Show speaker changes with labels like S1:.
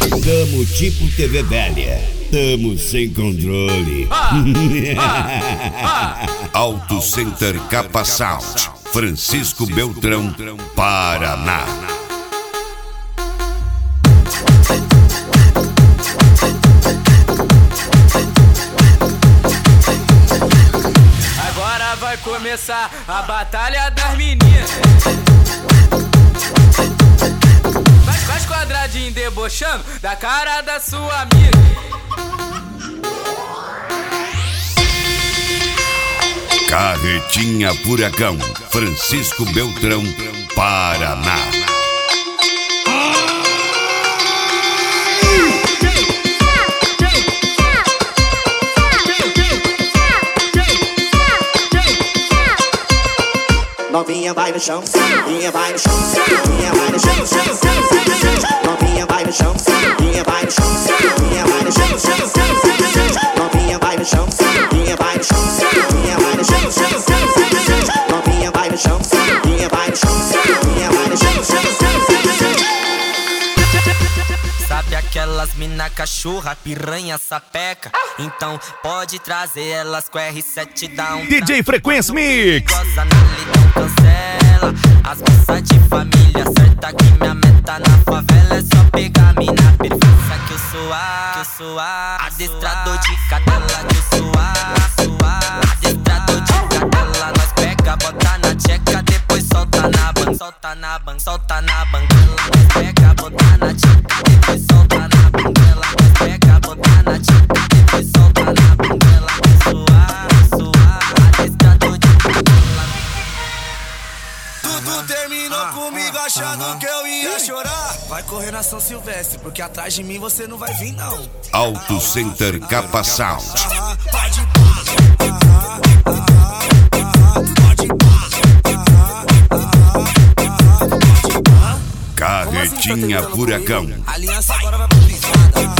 S1: Tamo tipo TV velha, tamo sem controle.
S2: Auto Center Capa Sound, Francisco Beltrão, Paraná.
S3: Agora vai começar a batalha das meninas. Faz quadradinho debochando da cara da sua amiga.
S2: Carretinha Furacão, Francisco Beltrão, Paraná.
S4: Novinha vai no chão, novinha vai no chão, novinha vai no chão, novinha vai no chão, novinha vai no chão, novinha vai no chão, novinha vai no chão, novinha vai no chão, novinha vai no chão, novinha vai no chão, novinha vai no chão, novinha vai no chão.
S5: Sabe aquelas mina cachorra, piranha, sapeca? Então pode trazer elas com R7 dá um
S6: DJ Frequência Mix.
S5: Goza na lidão, cancela as moças de família. Certa que minha meta na favela é só pegar mina perfeita. Que eu sou adestrador de cadela. Que eu sou adestrador de cadela. Nós pega, bota na tcheca, depois solta na banca. Solta na banca, solta na banguela. Nós pega, bota na tcheca, depois solta na banguela. Nós pega, bota na tcheca, depois solta na banguela. Eu sou adestrador de cadela.
S7: Tudo terminou comigo achando que eu ia chorar. Vai correr na São Silvestre, porque atrás de mim você não vai vir não.
S2: Auto Center Capa Sound.
S7: Pode
S2: Carretinha Furacão.
S7: Aliança agora vai pra privada.